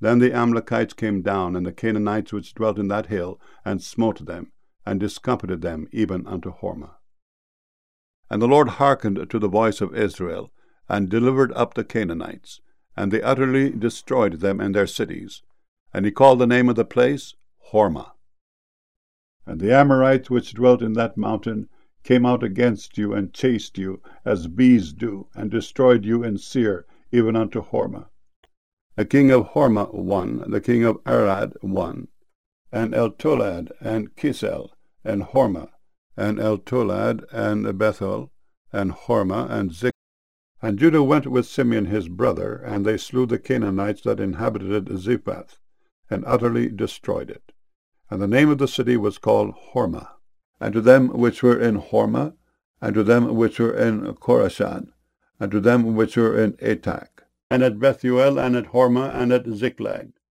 Then the Amalekites came down, and the Canaanites which dwelt in that hill, and smote them, and discomfited them even unto Hormah. And the Lord hearkened to the voice of Israel, and delivered up the Canaanites, and they utterly destroyed them and their cities. And he called the name of the place Hormah. And the Amorites which dwelt in that mountain came out against you, and chased you, as bees do, and destroyed you in Seir, even unto Hormah. The king of Hormah won, the king of Arad won, and Eltolad, and Kisel, and Hormah, and Eltolad, and Bethel, and Hormah, and Zik. And Judah went with Simeon his brother, and they slew the Canaanites that inhabited Zephath, and utterly destroyed it. And the name of the city was called Hormah. And to them which were in Hormah, and to them which were in Chorashan, and to them which were in Atak, and at Bethuel, and at Hormah, and at Ziklag,